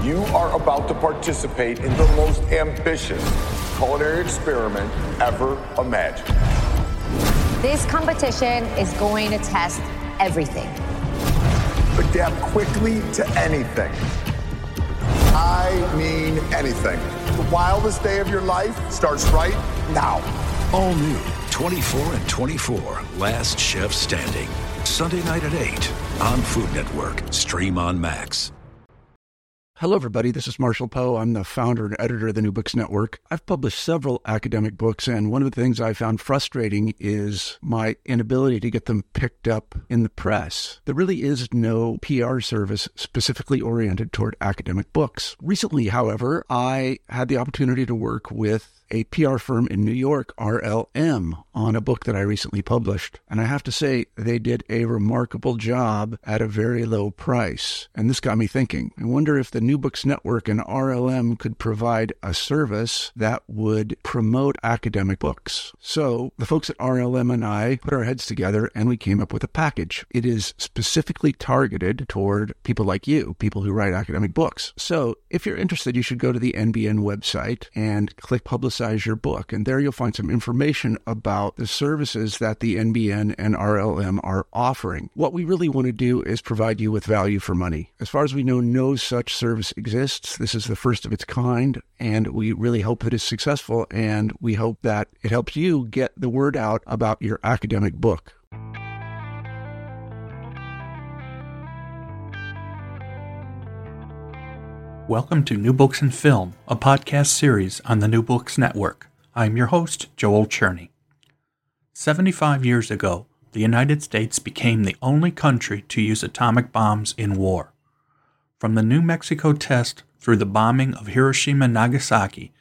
You are about to participate in the most ambitious culinary experiment ever imagined. This competition is going to test everything. Adapt quickly to anything. I mean anything. The wildest day of your life starts right now. All new 24 and 24, Last Chef Standing. Sunday night at 8 on Food Network. Stream on Max. Hello, everybody. This is Marshall Poe. I'm the founder and editor of the New Books Network. I've published several academic books, and one of the things I found frustrating is my inability to get them picked up in the press. There really is no PR service specifically oriented toward academic books. Recently, however, I had the opportunity to work with a PR firm in New York, RLM, on a book that I recently published. And I have to say, they did a remarkable job at a very low price. And this got me thinking. I wonder if the New Books Network and RLM could provide a service that would promote academic books. So the folks at RLM and I put our heads together and we came up with a package. It is specifically targeted toward people like you, people who write academic books. So if you're interested, you should go to the NBN website and click Publicize Your Book. And there you'll find some information about the services that the NBN and RLM are offering. What we really want to do is provide you with value for money. As far as we know, no such service exists. This is the first of its kind, and we really hope that it's successful, and we hope that it helps you get the word out about your academic book. Welcome to New Books and Film, a podcast series on the New Books Network. I'm your host, Joel Cherney. 75 years ago, the United States became the only country to use atomic bombs in war. From the New Mexico test through the bombing of Hiroshima and Nagasaki,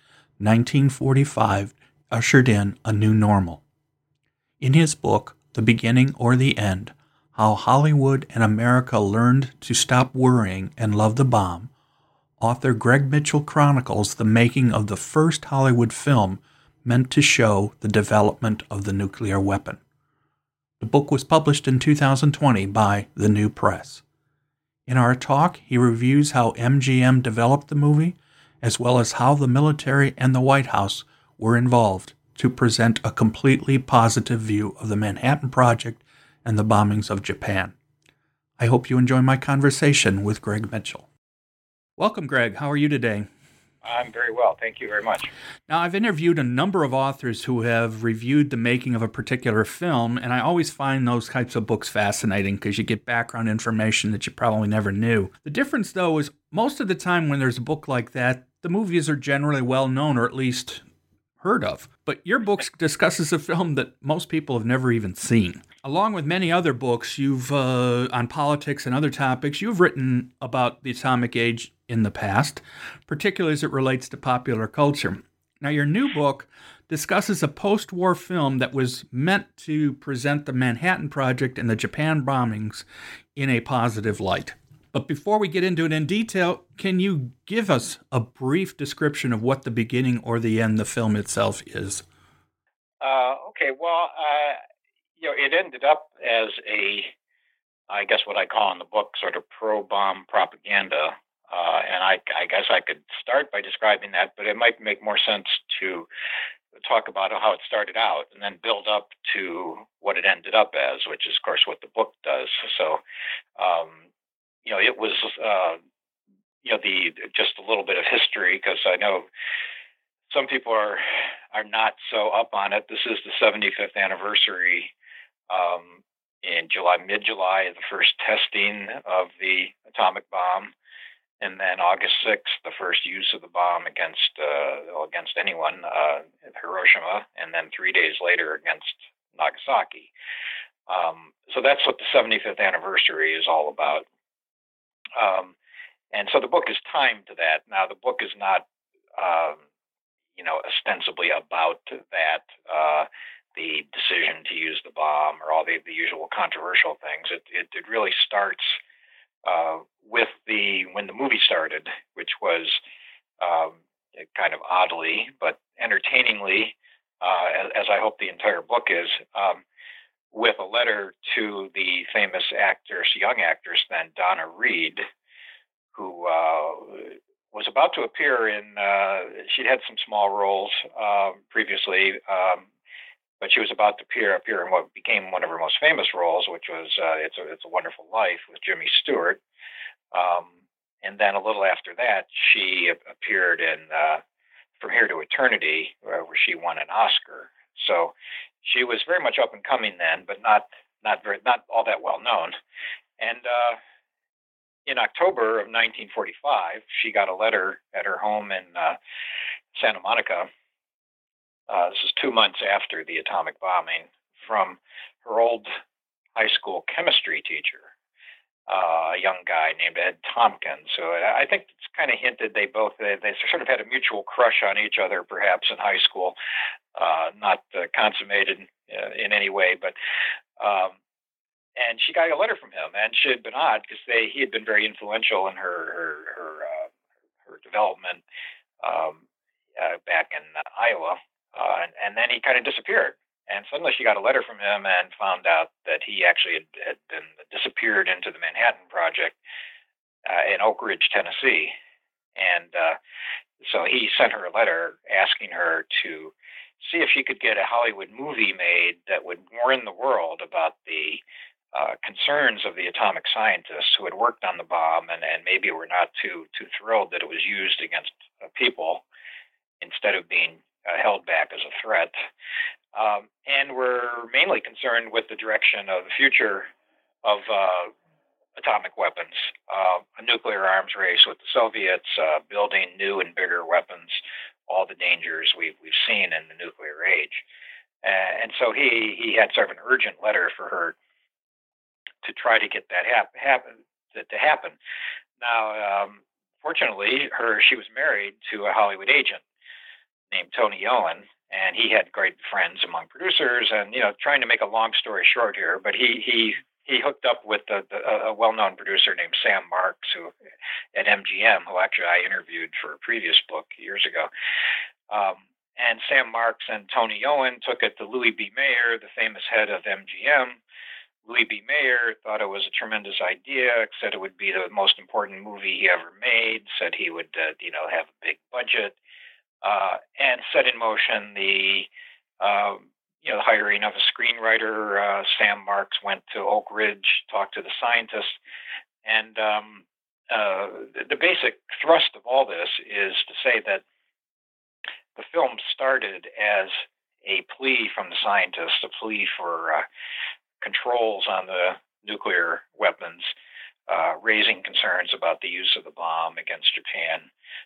1945 ushered in a new normal. In his book, The Beginning or the End, How Hollywood and America Learned to Stop Worrying and Love the Bomb, author Greg Mitchell chronicles the making of the first Hollywood film meant to show the development of the nuclear weapon. The book was published in 2020 by The New Press. In our talk, he reviews how MGM developed the movie, as well as how the military and the White House were involved to present a completely positive view of the Manhattan Project and the bombings of Japan. I hope you enjoy my conversation with Greg Mitchell. Welcome, Greg. How are you today? I'm very well. Thank you very much. Now, I've interviewed a number of authors who have reviewed the making of a particular film, and I always find those types of books fascinating because you get background information that you probably never knew. The difference, though, is most of the time when there's a book like that, the movies are generally well known or at least heard of. But your book discusses a film that most people have never even seen. Along with many other books, you've on politics and other topics, you've written about the atomic age in the past, particularly as it relates to popular culture. Now, your new book discusses a post-war film that was meant to present the Manhattan Project and the Japan bombings in a positive light. But before we get into it in detail, can you give us a brief description of what the beginning or the end the film itself is? Okay, well, it ended up as I guess what I call in the book, sort of pro-bomb propaganda. And I guess I could start by describing that, but it might make more sense to talk about how it started out and then build up to what it ended up as, which is, of course, what the book does. So, it was, just a little bit of history, because I know some people are not so up on it. This is the 75th anniversary in mid-July, the first testing of the atomic bomb. And then August 6th, the first use of the bomb against anyone at Hiroshima, and then 3 days later against Nagasaki. So that's what the 75th anniversary is all about. And so the book is timed to that. Now, the book is not, ostensibly about that, the decision to use the bomb or all the usual controversial things. It really starts with when the movie started, which was kind of oddly but entertainingly, as I hope the entire book is, with a letter to the famous young actress then, Donna Reed, who about to appear in. She'd had some small roles previously, but she was about to appear in what became one of her most famous roles, which was "It's a Wonderful Life" with Jimmy Stewart. And then a little after that, she appeared in From Here to Eternity, where she won an Oscar. So she was very much up and coming then, but not all that well known. And in October of 1945, she got a letter at her home in Santa Monica. This is 2 months after the atomic bombing, from her old high school chemistry teacher, a young guy named Ed Tompkins. So I think it's kind of hinted they sort of had a mutual crush on each other, perhaps in high school, not consummated in any way, but. And she got a letter from him, and she had been odd because he had been very influential in her development back in Iowa, and then he kind of disappeared. And suddenly she got a letter from him and found out that he actually had been disappeared into the Manhattan Project in Oak Ridge, Tennessee. And so he sent her a letter asking her to see if she could get a Hollywood movie made that would warn the world about the concerns of the atomic scientists who had worked on the bomb and maybe were not too thrilled that it was used against people instead of being held back as a threat. And were mainly concerned with the direction of the future of atomic weapons, a nuclear arms race with the Soviets, building new and bigger weapons, all the dangers we've seen in the nuclear age. And so he had sort of an urgent letter for her to try to get that to happen. Now, fortunately, she was married to a Hollywood agent named Tony Owen, and he had great friends among producers. And trying to make a long story short here, but he hooked up with a well-known producer named Sam Marks, who at MGM, who actually I interviewed for a previous book years ago. And Sam Marks and Tony Owen took it to Louis B. Mayer, the famous head of MGM. Louis B. Mayer thought it was a tremendous idea, said it would be the most important movie he ever made, said he would, have a big budget, and set in motion the hiring of a screenwriter. Sam Marks went to Oak Ridge, talked to the scientists, and the basic thrust of all this is to say that the film started as a plea from the scientists, a plea for controls on the nuclear weapons, raising concerns about the use of the bomb against Japan.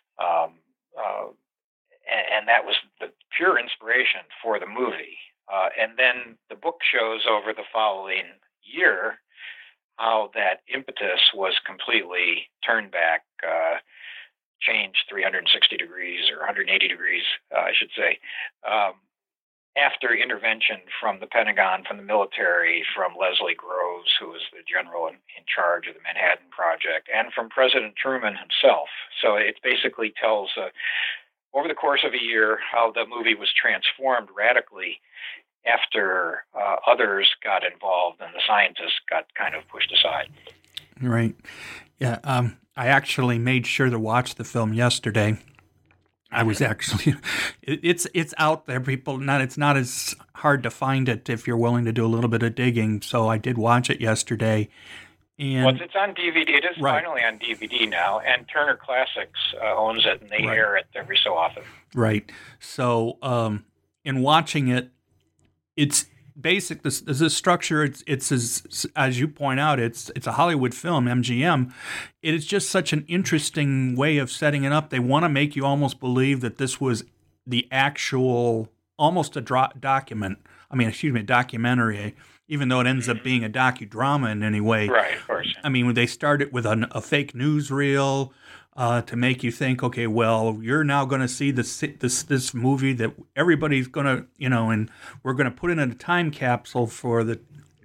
And that was the pure inspiration for the movie. And then the book shows over the following year how that impetus was completely turned back, changed 360 degrees or 180 degrees, I should say, after intervention from the Pentagon, from the military, from Leslie Groves, who was the general in charge of the Manhattan Project, and from President Truman himself. So it basically tells, over the course of a year, how the movie was transformed radically after others got involved and the scientists got kind of pushed aside. Right. Yeah. I actually made sure to watch the film yesterday. I was actually, it's out there, people. It's not as hard to find it if you're willing to do a little bit of digging. So I did watch it yesterday. And it's on DVD. It is finally on DVD now, and Turner Classics owns it, and they air it every so often. Right. So in watching it, it's basic. The structure. It's as you point out. It's a Hollywood film, MGM. It is just such an interesting way of setting it up. They want to make you almost believe that this was the actual, almost a documentary. Even though it ends up being a docudrama in any way. Right, of course. I mean, they start it with a fake newsreel to make you think, okay, well, you're now going to see this movie that everybody's going to, and we're going to put it in a time capsule for the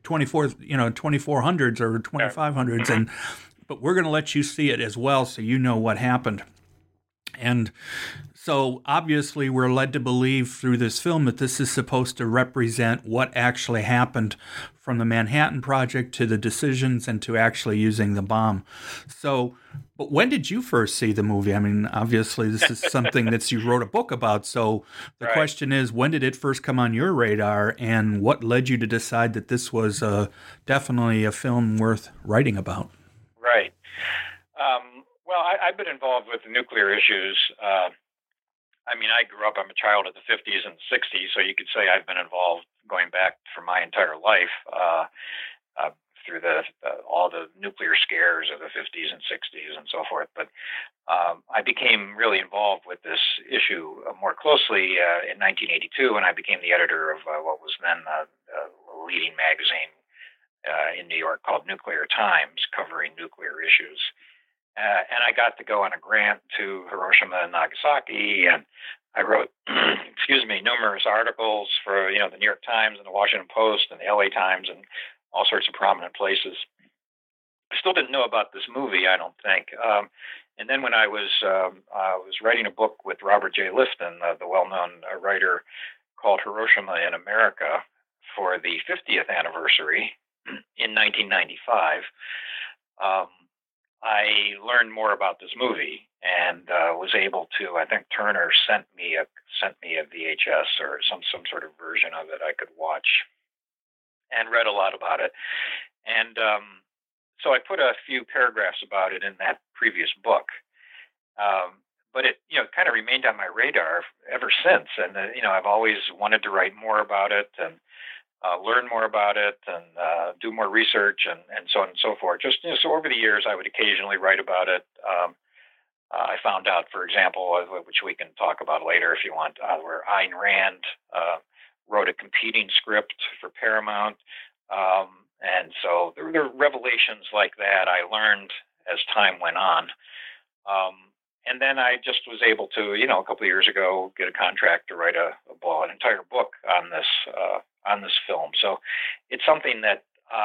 2400s or 2500s, but we're going to let you see it as well, so you know what happened. And so obviously we're led to believe through this film that this is supposed to represent what actually happened from the Manhattan Project to the decisions and to actually using the bomb. So, but when did you first see the movie? I mean, obviously this is something that you wrote a book about. So the question is, when did it first come on your radar, and what led you to decide that this was definitely a film worth writing about? Right. Well, I've been involved with the nuclear issues. I mean, I grew up, I'm a child of the 50s and 60s, so you could say I've been involved going back for my entire life through all the nuclear scares of the 50s and 60s and so forth. But I became really involved with this issue more closely in 1982 when I became the editor of what was then a leading magazine in New York called Nuclear Times, covering nuclear issues. And I got to go on a grant to Hiroshima and Nagasaki, and I wrote, numerous articles for the New York Times and the Washington Post and the LA Times and all sorts of prominent places. I still didn't know about this movie, I don't think. And then when I was writing a book with Robert J. Lifton, the well-known writer, called Hiroshima in America, for the 50th anniversary in 1995. I learned more about this movie and was able to. I think Turner sent me a VHS or some sort of version of it I could watch, and read a lot about it. And so I put a few paragraphs about it in that previous book, but it kind of remained on my radar ever since. And I've always wanted to write more about it and learn more about it and do more research and so on and so forth. Just so over the years, I would occasionally write about it. I found out, for example, which we can talk about later if you want, where Ayn Rand wrote a competing script for Paramount. And so there were revelations like that I learned as time went on. And then I just was able to, a couple of years ago, get a contract to write an entire book on this film. So it's something that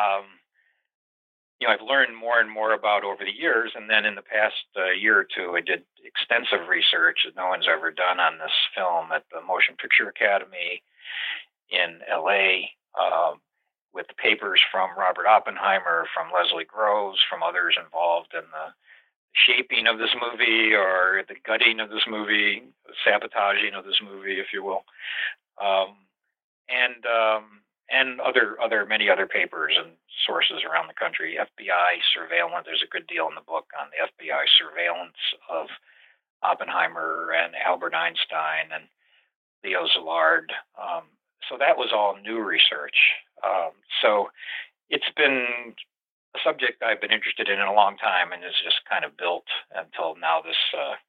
I've learned more and more about over the years. And then in the past year or two, I did extensive research that no one's ever done on this film at the Motion Picture Academy in LA, with the papers from Robert Oppenheimer, from Leslie Groves, from others involved in the shaping of this movie or the gutting of this movie, sabotaging of this movie, if you will. And many other papers and sources around the country. FBI surveillance. There's a good deal in the book on the FBI surveillance of Oppenheimer and Albert Einstein and Leo Szilard. So that was all new research. So it's been a subject I've been interested in a long time, and it's just kind of built until now. This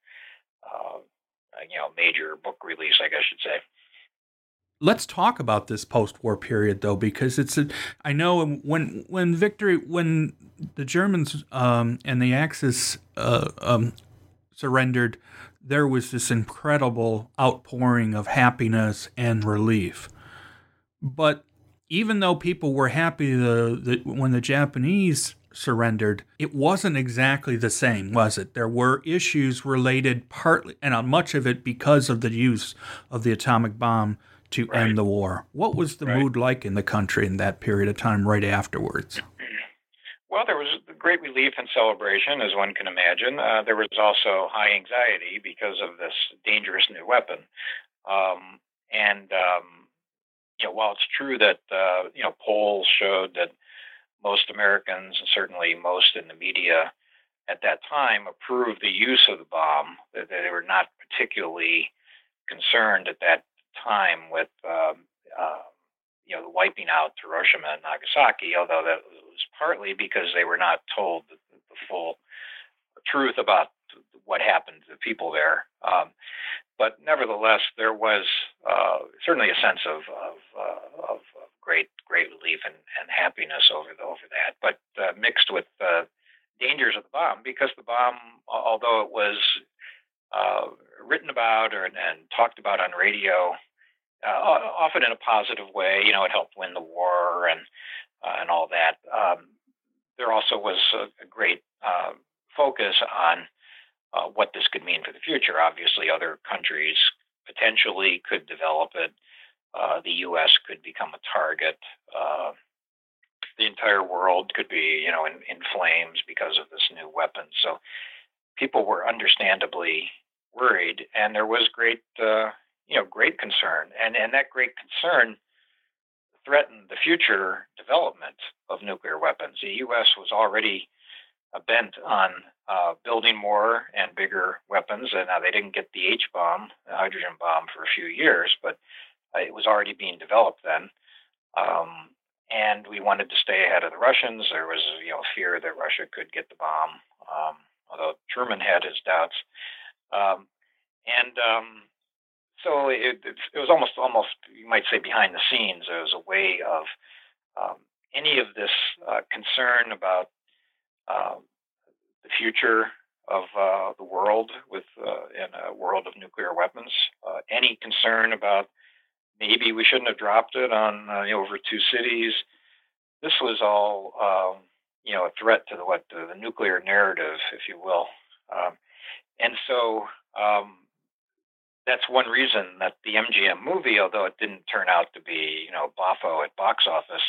major book release, I guess I should say. Let's talk about this post-war period, though, because I know when the Germans and the Axis surrendered, there was this incredible outpouring of happiness and relief. But even though people were happy when the Japanese surrendered, it wasn't exactly the same, was it? There were issues related partly, and on much of it because of the use of the atomic bomb to end the war. What was the mood like in the country in that period of time right afterwards? Well, there was great relief and celebration, as one can imagine. There was also high anxiety because of this dangerous new weapon. While it's true that, polls showed that most Americans, and certainly most in the media at that time, approved the use of the bomb, that they were not particularly concerned at that time with the wiping out Hiroshima and Nagasaki, although that was partly because they were not told the full truth about what happened to the people there. But nevertheless, there was certainly a sense of great relief and happiness over that, but mixed with dangers of the bomb, because the bomb, although it was written about and talked about on radio, often in a positive way. It helped win the war and all that. There also was a great focus on what this could mean for the future. Obviously, other countries potentially could develop it. The U.S. could become a target. The entire world could be, in flames because of this new weapon. So people were understandably worried, and there was great concern, and that great concern threatened the future development of nuclear weapons. The U.S. was already bent on building more and bigger weapons, and now they didn't get the H-bomb, the hydrogen bomb, for a few years, but it was already being developed then. And we wanted to stay ahead of the Russians. There was, fear that Russia could get the bomb, although Truman had his doubts. So it was almost, you might say, behind the scenes. There was a way of any of this concern about the future of the world in a world of nuclear weapons. Any concern about maybe we shouldn't have dropped it on over two cities. This was all a threat to the nuclear narrative, if you will, and so that's one reason that the MGM movie, although it didn't turn out to be boffo at box office,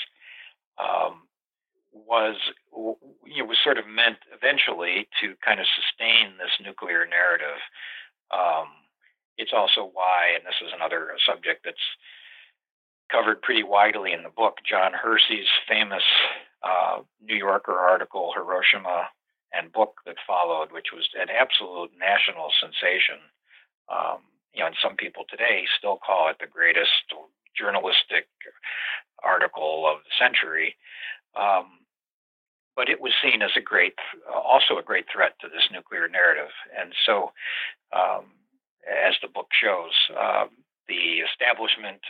was sort of meant eventually to kind of sustain this nuclear narrative. It's also why, and this is another subject that's covered pretty widely in the book, John Hersey's famous New Yorker article, Hiroshima, and book that followed, which was an absolute national sensation. And some people today still call it the greatest journalistic article of the century. But it was seen as also a great threat to this nuclear narrative. And so, as the book shows, the establishment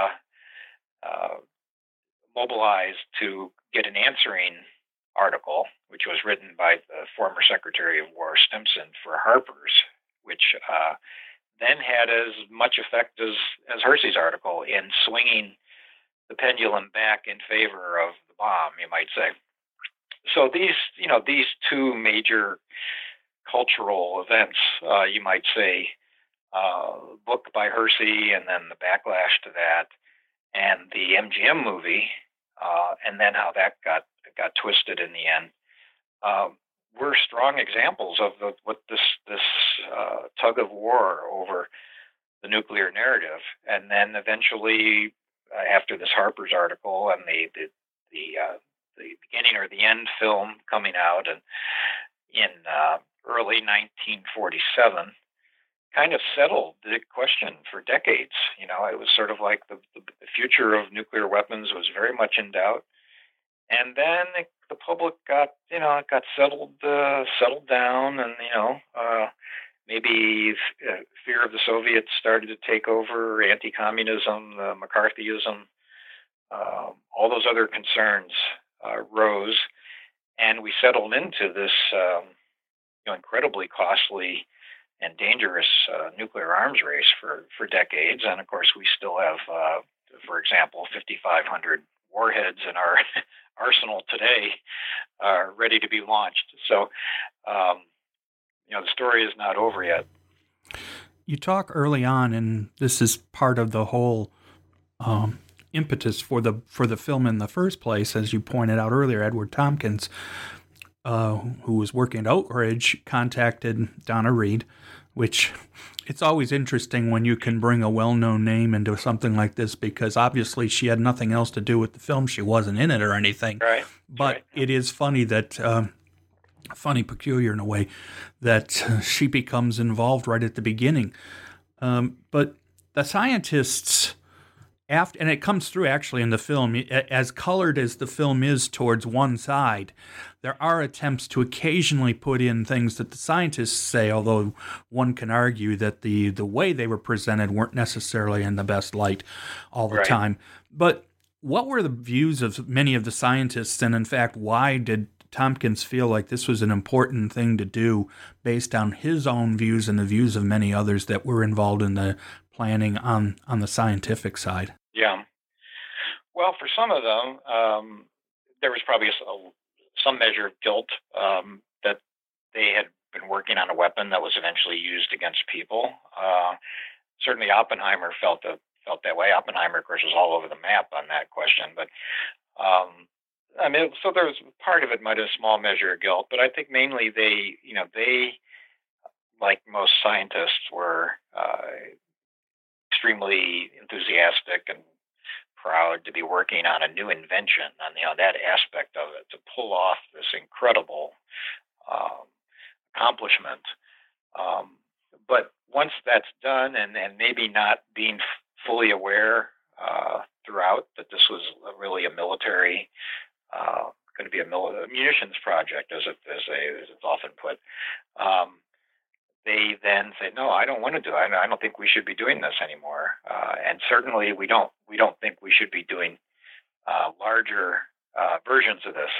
mobilized to get an answering article, which was written by the former Secretary of War Stimson for Harper's, which then had as much effect as Hersey's article in swinging the pendulum back in favor of the bomb, you might say. So these two major cultural events, you might say, book by Hersey and then the backlash to that, and the MGM movie, and then how that got twisted in the end, were strong examples of what this tug of war over the nuclear narrative. And then eventually, after this Harper's article and the beginning or the end film coming out, and in early 1947, kind of settled the question for decades. It was sort of like the future of nuclear weapons was very much in doubt. And then the public got settled down, and maybe fear of the Soviets started to take over, anti-communism, McCarthyism, all those other concerns rose, and we settled into this incredibly costly and dangerous nuclear arms race for decades. And of course, we still have, for example, 5,500 warheads in our arsenal today, ready to be launched. So, the story is not over yet. You talk early on, and this is part of the whole impetus for the film in the first place, as you pointed out earlier. Edward Tompkins, who was working at Oak Ridge, contacted Donna Reed, which it's always interesting when you can bring a well-known name into something like this, because obviously she had nothing else to do with the film. She wasn't in it or anything. Right. But right. It is funny that, peculiar in a way, that she becomes involved right at the beginning. But the scientists, and it comes through actually in the film, as colored as the film is towards one side, there are attempts to occasionally put in things that the scientists say, although one can argue that the way they were presented weren't necessarily in the best light all the time. But what were the views of many of the scientists, and in fact, why did Tompkins feel like this was an important thing to do based on his own views and the views of many others that were involved in the planning on the scientific side? Yeah. Well, for some of them, there was probably some measure of guilt that they had been working on a weapon that was eventually used against people. Certainly, Oppenheimer felt that way. Oppenheimer, of course, was all over the map on that question. But I mean, so there was part of it might have a small measure of guilt, but I think mainly they, like most scientists, were extremely enthusiastic and proud to be working on a new invention, on that aspect of it, to pull off this incredible accomplishment. But once that's done, and maybe not being fully aware throughout that this was really a military, going to be a munitions project, as it's often put, they then say, no, I don't want to do it. I don't think we should be doing this anymore. And certainly we don't think we should be doing larger versions of this.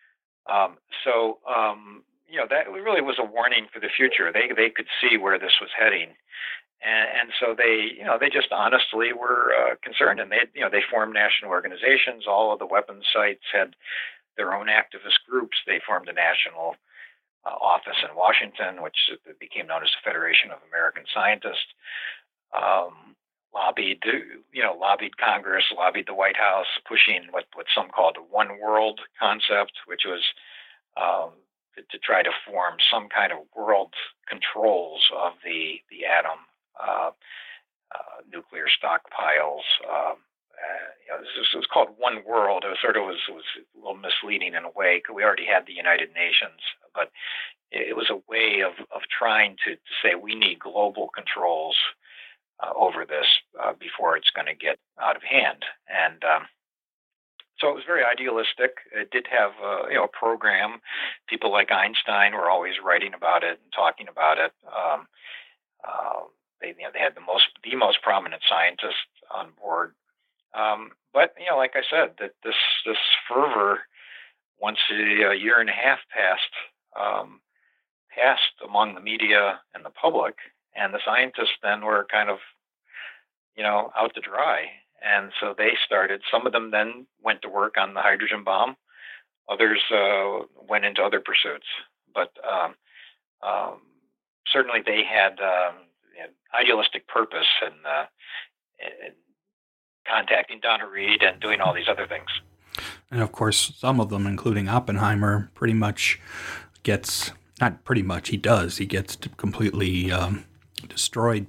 That really was a warning for the future. They could see where this was heading. And so they just honestly were concerned, and they formed national organizations. All of the weapons sites had their own activist groups. They formed a national office in Washington, which became known as the Federation of American Scientists. Lobbied Congress, lobbied the White House, pushing what some called the one world concept, which was to try to form some kind of world controls of the atom, nuclear stockpiles. It was called One World. It was a little misleading in a way, because we already had the United Nations, but it was a way of trying to say we need global controls over this before it's going to get out of hand. And so it was very idealistic. It did have a program. People like Einstein were always writing about it and talking about it. They had the most prominent scientists on board. But like I said, that this fervor, once a year and a half passed among the media and the public, and the scientists then were kind of out to dry. And so they started. Some of them then went to work on the hydrogen bomb. Others went into other pursuits. But certainly they had idealistic purpose in contacting Donna Reed and doing all these other things. And of course, some of them, including Oppenheimer, pretty much gets, not pretty much, he gets completely destroyed.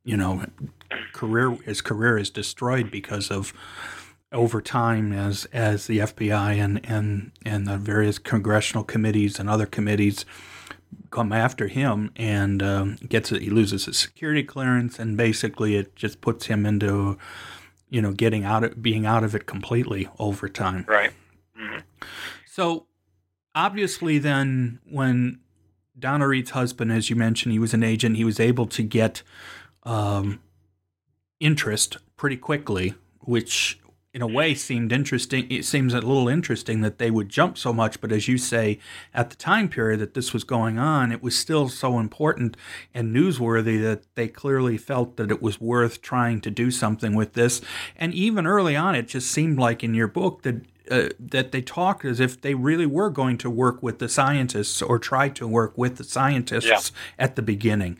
His career is destroyed because of, over time, as the FBI and the various congressional committees and other committees come after him, and he loses his security clearance, and basically it just puts him into being out of it completely over time. Right. Mm-hmm. So obviously then, when Donna Reed's husband, as you mentioned, he was an agent, he was able to get interest pretty quickly, which in a way seemed interesting. It seems a little interesting that they would jump so much, but as you say, at the time period that this was going on, it was still so important and newsworthy that they clearly felt that it was worth trying to do something with this. And even early on, it just seemed like in your book that they talked as if they really were going to work with the scientists, or try to work with the scientists at the beginning.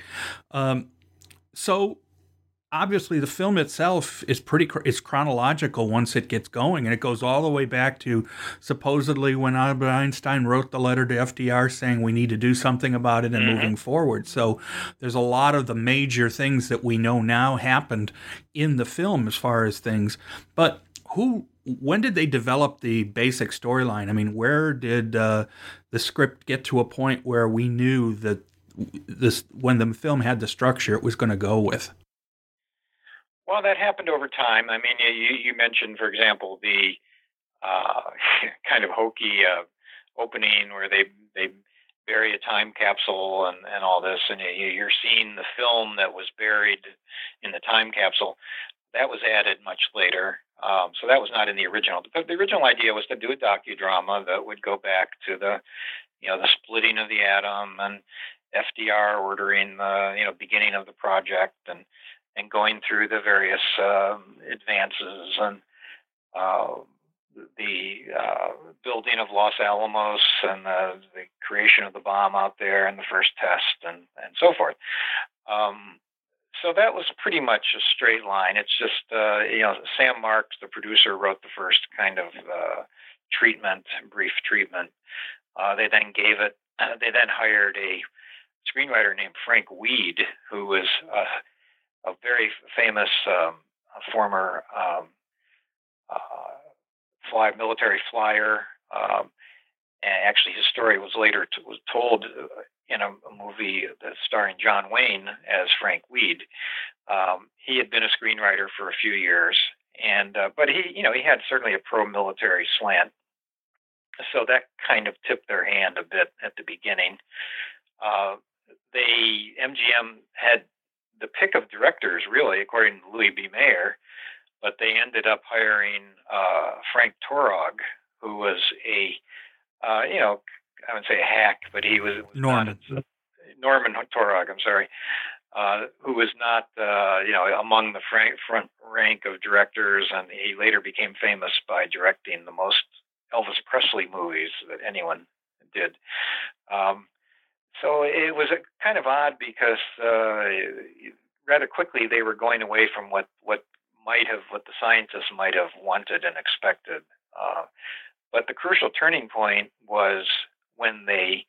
So obviously, the film itself is it's chronological once it gets going, and it goes all the way back to supposedly when Albert Einstein wrote the letter to FDR saying we need to do something about it and moving forward. So there's a lot of the major things that we know now happened in the film as far as things. But when did they develop the basic storyline? I mean, where did the script get to a point where we knew that when the film had the structure it was going to go with? Well, that happened over time. I mean, you mentioned, for example, the kind of hokey opening where they bury a time capsule and all this, and you're seeing the film that was buried in the time capsule. That was added much later, so that was not in the original. The original idea was to do a docudrama that would go back to the splitting of the atom and FDR ordering the beginning of the project and going through the various advances and building of Los Alamos and the creation of the bomb out there and the first test and so forth. So that was pretty much a straight line. It's just, Sam Marks, the producer, wrote the first kind of brief treatment. They then hired a screenwriter named Frank Weed, who was a very famous former military flyer. And actually, his story was later was told in a movie that's starring John Wayne as Frank Weed. He had been a screenwriter for a few years, but he had certainly a pro-military slant. So that kind of tipped their hand a bit at the beginning. MGM had the pick of directors, really, according to Louis B. Mayer, but they ended up hiring Frank Torog, who was I wouldn't say a hack, but he was Norman Torog. I'm sorry, who was not among the front rank of directors, and he later became famous by directing the most Elvis Presley movies that anyone did. So it was kind of odd because rather quickly they were going away from what the scientists might have wanted and expected. But the crucial turning point was when they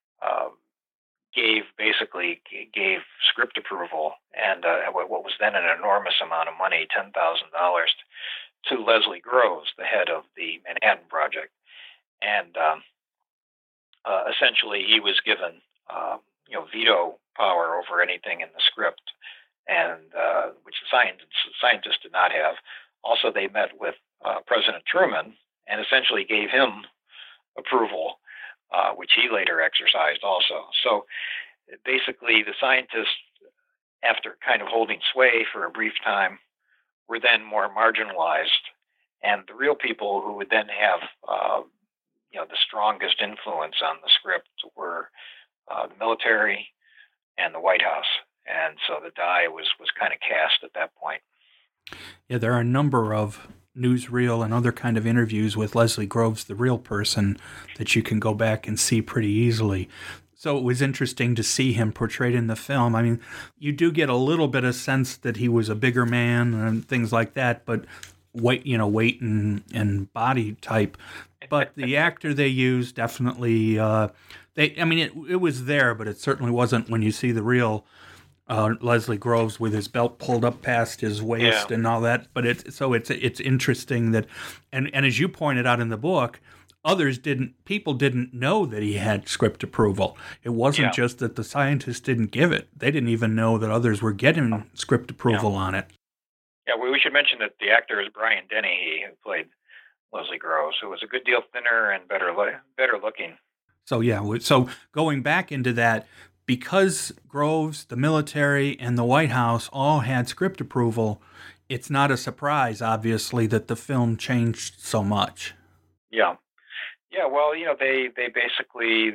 gave script approval and what was then an enormous amount of money, $10,000, to Leslie Groves, the head of the Manhattan Project. And essentially he was given veto power over anything in the script, and which the scientists did not have. Also, they met with President Truman and essentially gave him approval, which he later exercised also. So basically, the scientists, after kind of holding sway for a brief time, were then more marginalized, and the real people who would then have the strongest influence on the script were the military and the White House. And so the die was kind of cast at that point. Yeah, there are a number of newsreel and other kind of interviews with Leslie Groves, the real person, that you can go back and see pretty easily. So it was interesting to see him portrayed in the film. I mean, you do get a little bit of sense that he was a bigger man and things like that, but weight and body type. But the actor they used definitely, it was there, but it certainly wasn't when you see the real Leslie Groves with his belt pulled up past his waist and all that. But it's interesting that, and as you pointed out in the book, people didn't know that he had script approval. It wasn't just that the scientists didn't give it. They didn't even know that others were getting script approval on it. Yeah, we should mention that the actor is Brian Dennehy, who played Leslie Groves, who was a good deal thinner and better looking. So going back into that, because Groves, the military, and the White House all had script approval, it's not a surprise, obviously, that the film changed so much. Yeah. Yeah, well, they basically,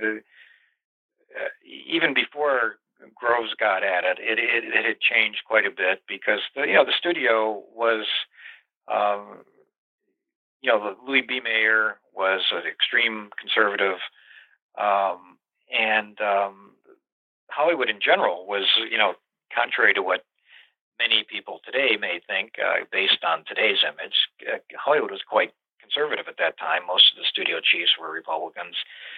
even before Groves got at it, it had changed quite a bit because, the studio was, Louis B. Mayer was an extreme conservative, and Hollywood in general was, contrary to what many people today may think, based on today's image, Hollywood was quite conservative at that time. Most of the studio chiefs were Republicans.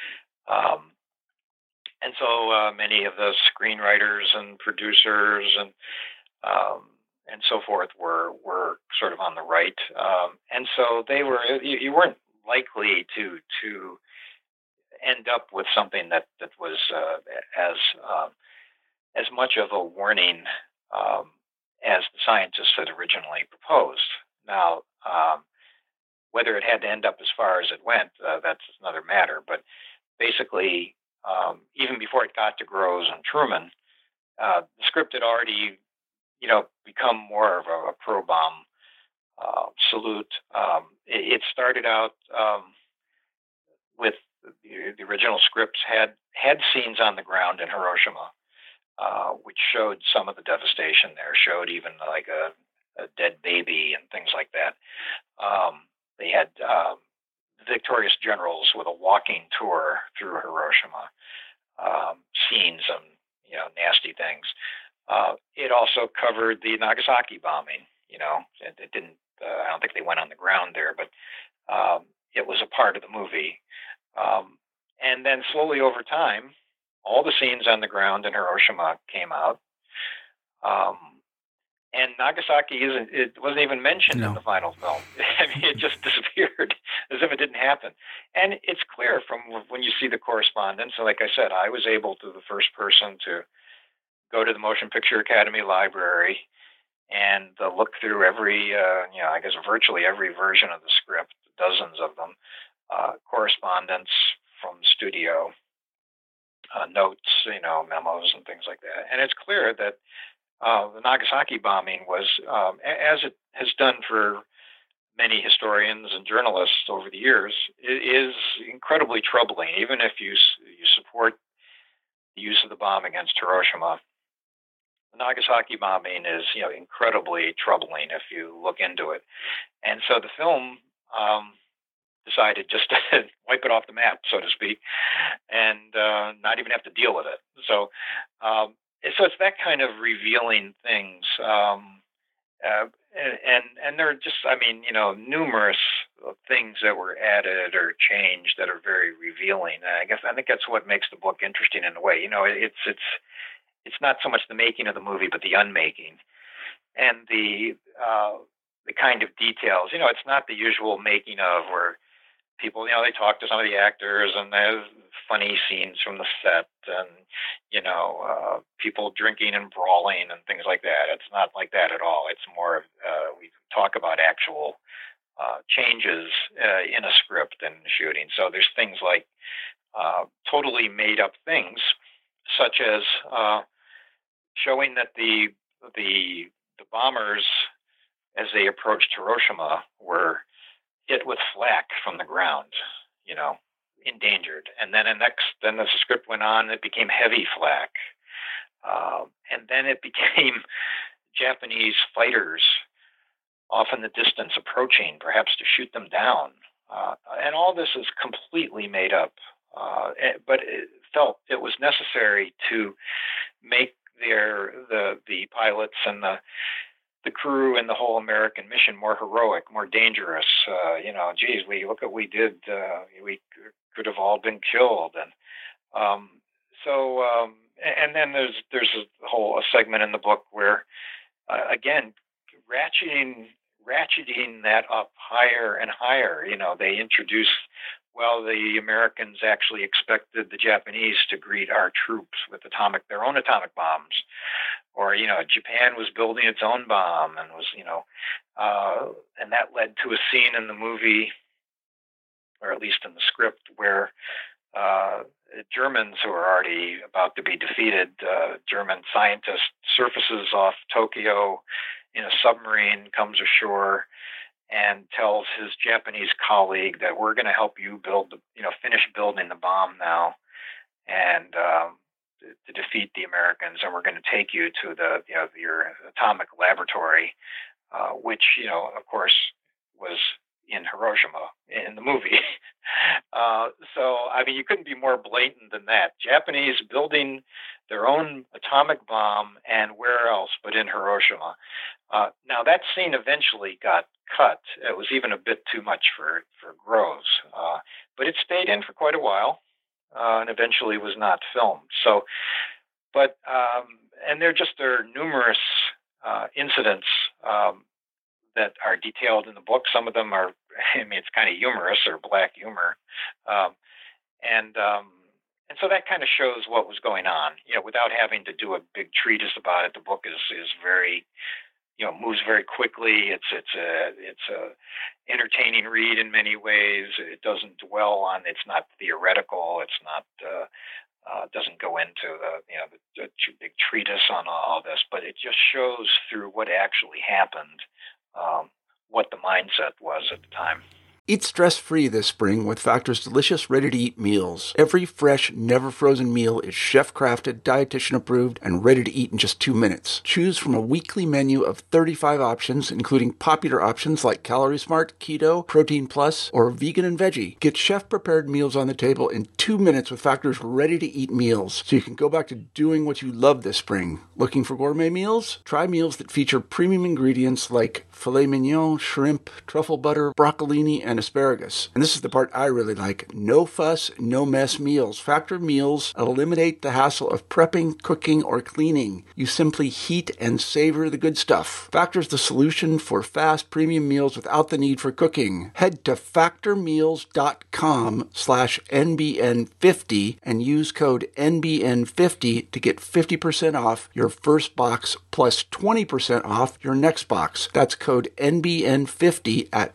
And so many of the screenwriters and producers and so forth were sort of on the right. And so you weren't likely to end up with something that was as much of a warning as the scientists had originally proposed. Now, whether it had to end up as far as it went, that's another matter. But basically, even before it got to Groves and Truman, the script had already, become more of a pro-bomb salute. It started out with the original scripts had scenes on the ground in Hiroshima, which showed some of the devastation there, showed even like a dead baby and things like that. They had victorious generals with a walking tour through Hiroshima, scenes and nasty things. It also covered the Nagasaki bombing. It didn't. I don't think they went on the ground there, but it was a part of the movie. And then slowly over time, all the scenes on the ground in Hiroshima came out. And Nagasaki it wasn't even mentioned in the final film. I mean, it just disappeared as if it didn't happen. And it's clear from when you see the correspondence. And like I said, I was able to the first person to go to the Motion Picture Academy library and look through every, I guess virtually every version of the script, dozens of them, correspondence from the studio, notes, memos and things like that. And it's clear that the Nagasaki bombing was, as it has done for many historians and journalists over the years, it is incredibly troubling. Even if you support the use of the bomb against Hiroshima, the Nagasaki bombing is, incredibly troubling if you look into it. And so the film decided just to wipe it off the map, so to speak, and not even have to deal with it. So it's that kind of revealing things. And there are just, numerous things that were added or changed that are very revealing. I think that's what makes the book interesting in a way. It's not so much the making of the movie, but the unmaking and the kind of details. It's not the usual making of where people, they talk to some of the actors and there's funny scenes from the set and, people drinking and brawling and things like that. It's not like that at all. It's more, we talk about actual changes in a script and shooting. So there's things like totally made up things, such as showing that the bombers, as they approached Hiroshima, were hit with flak from the ground, endangered. And then then as the script went on, it became heavy flak. And then it became Japanese fighters off in the distance approaching, perhaps to shoot them down. And all this is completely made up. But it felt it was necessary to make the pilots and the crew and the whole American mission more heroic, more dangerous. Look what we did. We could have all been killed. And then there's a whole segment in the book where, again, ratcheting that up higher and higher. They introduce, the Americans actually expected the Japanese to greet our troops with their own atomic bombs. Or, Japan was building its own bomb and was, and that led to a scene in the movie, or at least in the script, where Germans who are already about to be defeated, German scientist surfaces off Tokyo in a submarine, comes ashore, and tells his Japanese colleague that we're going to help you finish building the bomb now, and to defeat the Americans, and we're going to take you to your atomic laboratory, which of course was in Hiroshima in the movie. You couldn't be more blatant than that. Japanese building their own atomic bomb, and where else but in Hiroshima. Now that scene eventually got cut. It was even a bit too much for Groves, but it stayed in for quite a while. And eventually was not filmed. So, and there are numerous incidents that are detailed in the book. Some of them are, it's kind of humorous or black humor, and so that kind of shows what was going on. Without having to do a big treatise about it, the book is very, moves very quickly. It's a entertaining read in many ways. It doesn't dwell on. It's not theoretical. It's not. Doesn't go into the big treatise on all this, but it just shows through what actually happened, what the mindset was at the time. Eat stress-free this spring with Factor's delicious, ready-to-eat meals. Every fresh, never-frozen meal is chef-crafted, dietitian-approved, and ready to eat in just 2 minutes. Choose from a weekly menu of 35 options, including popular options like Calorie Smart, Keto, Protein Plus, or Vegan and Veggie. Get chef-prepared meals on the table in 2 minutes with Factor's ready-to-eat meals, so you can go back to doing what you love this spring. Looking for gourmet meals? Try meals that feature premium ingredients like filet mignon, shrimp, truffle butter, broccolini, and asparagus. And this is the part I really like. No fuss, no mess meals. Factor meals eliminate the hassle of prepping, cooking, or cleaning. You simply heat and savor the good stuff. Factor's the solution for fast premium meals without the need for cooking. Head to factormeals.com/NBN50 and use code NBN50 to get 50% off your first box plus 20% off your next box. That's code NBN50 at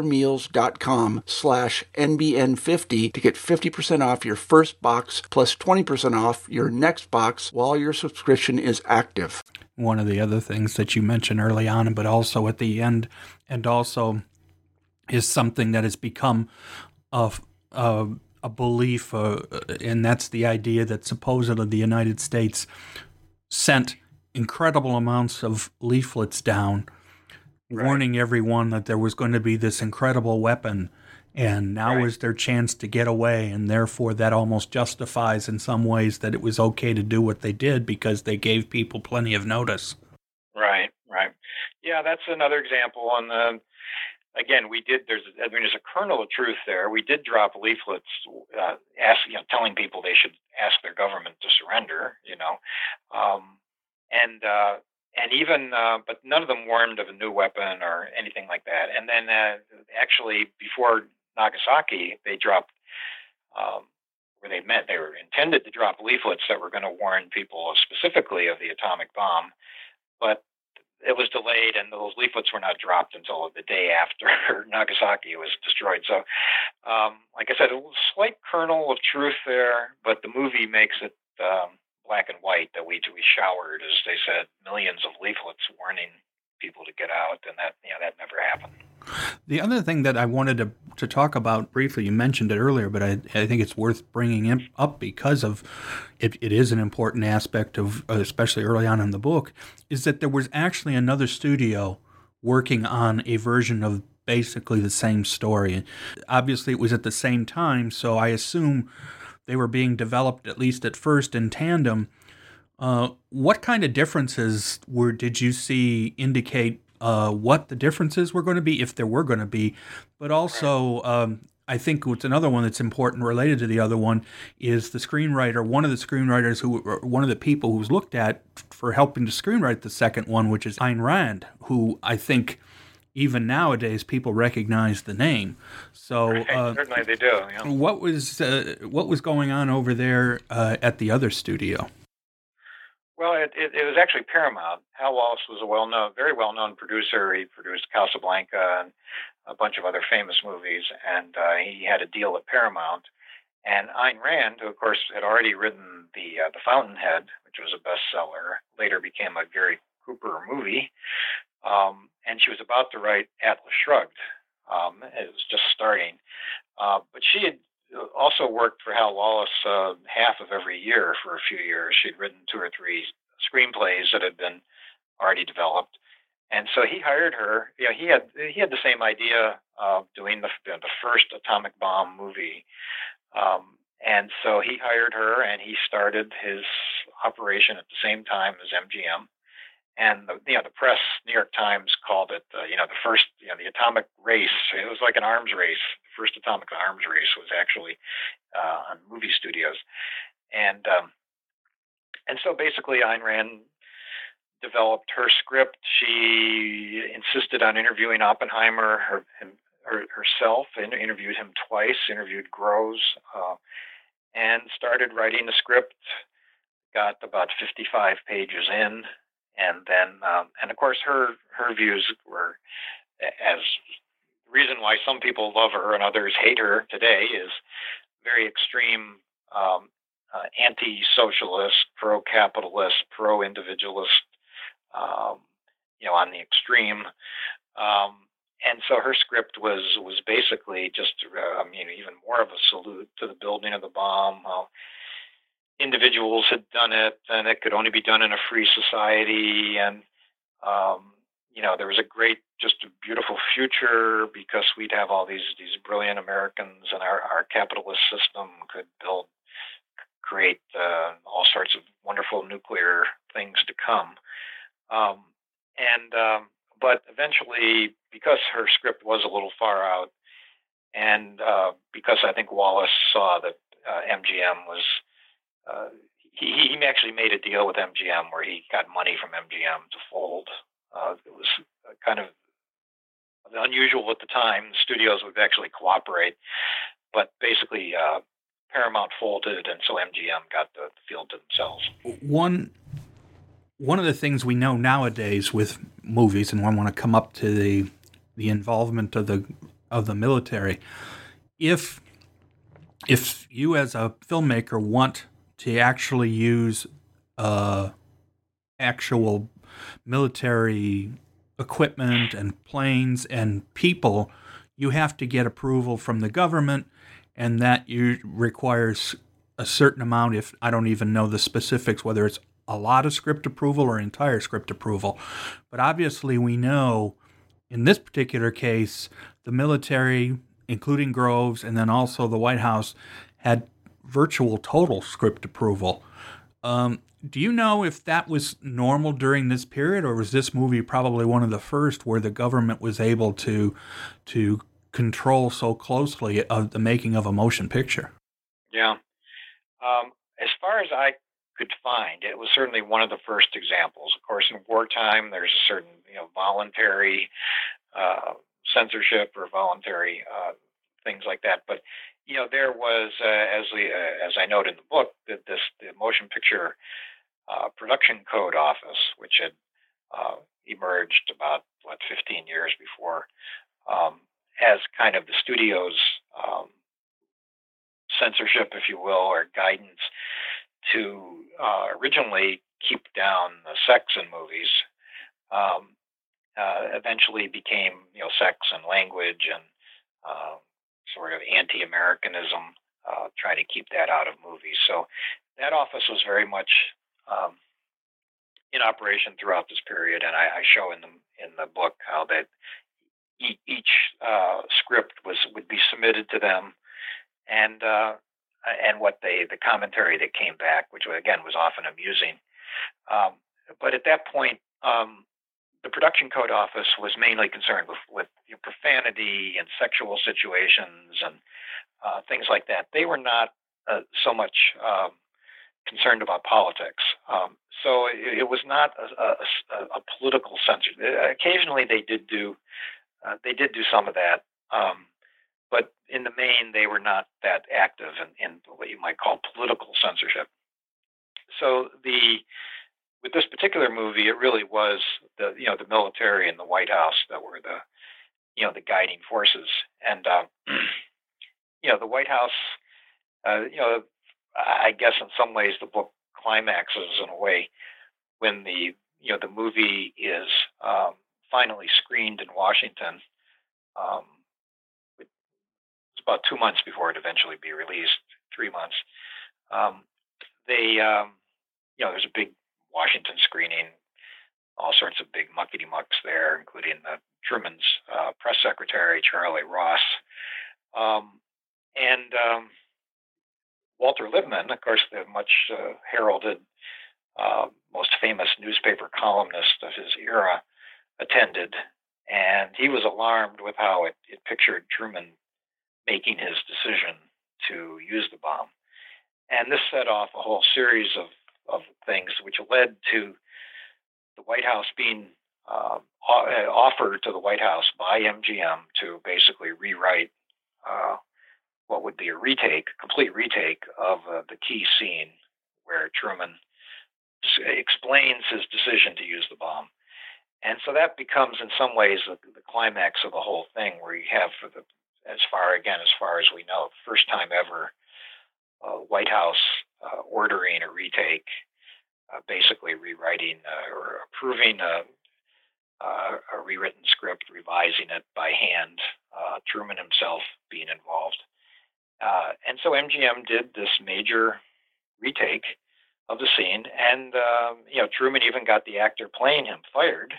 factormeals.com/NBN50 to get 50% off your first box plus 20% off your next box while your subscription is active. One of the other things that you mentioned early on, but also at the end, and also is something that has become a belief, and that's the idea that supposedly the United States sent incredible amounts of leaflets down, warning everyone that there was going to be this incredible weapon, and now is their chance to get away, and therefore that almost justifies in some ways that it was okay to do what they did because they gave people plenty of notice. Right. Yeah, that's another example. And again, there's a kernel of truth there. We did drop leaflets, telling people they should ask their government to surrender. But none of them warned of a new weapon or anything like that. And then actually before Nagasaki, they dropped, they were intended to drop leaflets that were going to warn people specifically of the atomic bomb, but it was delayed, and those leaflets were not dropped until the day after Nagasaki was destroyed. So, like I said, a slight kernel of truth there, but the movie makes it black and white that we showered, as they said, millions of leaflets warning people to get out, and that never happened. The other thing that I wanted to talk about briefly, you mentioned it earlier, but I think it's worth bringing up because of it is an important aspect of, especially early on in the book, is that there was actually another studio working on a version of basically the same story. Obviously, it was at the same time, so I assume they were being developed, at least at first, in tandem. What kind of differences did you see indicate what the differences were going to be, if there were going to be? But also, I think what's another one that's important related to the other one is the screenwriter, one of the screenwriters one of the people who was looked at for helping to screenwrite the second one, which is Ayn Rand, who I think even nowadays people recognize the name. So certainly they do. Yeah. What was going on over there at the other studio? Well, it was actually Paramount. Hal Wallis was a very well-known producer. He produced Casablanca and a bunch of other famous movies, and he had a deal at Paramount. And Ayn Rand, who of course had already written the Fountainhead, which was a bestseller, later became a Gary Cooper movie, and she was about to write Atlas Shrugged. It was just starting, but she had also worked for Hal Wallis half of every year for a few years. She'd written 2 or 3 screenplays that had been already developed, and so he hired her. He had the same idea of doing the first atomic bomb movie, and so he hired her, and he started his operation at the same time as MGM. And the press, New York Times, called it the first, the atomic race. It was like an arms race. The first atomic arms race was actually on movie studios, and so basically Ayn Rand developed her script. She insisted on interviewing Oppenheimer herself, and interviewed him twice. Interviewed Groves, and started writing the script. Got about 55 pages in. And then, and of course, her views were, as the reason why some people love her and others hate her today, is very extreme, anti-socialist, pro-capitalist, pro-individualist, on the extreme. And so her script was basically just, even more of a salute to the building of the bomb, how individuals had done it, and it could only be done in a free society, and there was a great, just a beautiful future because we'd have all these brilliant Americans, and our capitalist system could create all sorts of wonderful nuclear things to come. But eventually, because her script was a little far out, and because I think Wallace saw that MGM was, he actually made a deal with MGM where he got money from MGM to fold. It was kind of unusual at the time. The studios would actually cooperate, but basically Paramount folded, and so MGM got the field to themselves. One of the things we know nowadays with movies, and I want to come up to the involvement of the military, if you as a filmmaker want to actually use actual military equipment and planes and people, you have to get approval from the government, and that requires a certain amount, if I don't even know the specifics, whether it's a lot of script approval or entire script approval. But obviously we know in this particular case, the military, including Groves, and then also the White House, had virtual total script approval. Do you know if that was normal during this period, or was this movie probably one of the first where the government was able to control so closely of the making of a motion picture? Yeah. As far as I could find, it was certainly one of the first examples. Of course, in wartime, there's a certain voluntary censorship or voluntary things like that. But there was, as I note in the book, the Motion Picture Production Code Office, which had emerged about 15 years before, as kind of the studio's censorship, if you will, or guidance to originally keep down the sex in movies. Eventually became sex and language and sort of anti-Americanism, trying to keep that out of movies. So that office was very much in operation throughout this period, and I show in the book how that each script would be submitted to them, and what the commentary that came back, which again was often amusing. But at that point, the Production Code Office was mainly concerned with profanity and sexual situations and things like that. They were not so much concerned about politics. So it was not a political censorship. Occasionally they did do some of that, but in the main they were not that active in what you might call political censorship. So with this particular movie, it really was the military and the White House that were the guiding forces. And the White House, I guess in some ways the book climaxes in a way when the movie is finally screened in Washington. It's about 2 months before it eventually be released, 3 months. There's a big Washington screening, all sorts of big muckety-mucks there, including Truman's press secretary, Charlie Ross, and Walter Lippmann, of course, the much heralded, most famous newspaper columnist of his era, attended, and he was alarmed with how it pictured Truman making his decision to use the bomb. And this set off a whole series of things which led to the White House being offered to the White House by MGM to basically rewrite what would be a complete retake of the key scene where Truman explains his decision to use the bomb. And so that becomes in some ways the climax of the whole thing, where you have, as far as we know, first time ever, White House ordering a retake, basically rewriting or approving a rewritten script, revising it by hand, Truman himself being involved. And so MGM did this major retake of the scene, and Truman even got the actor playing him fired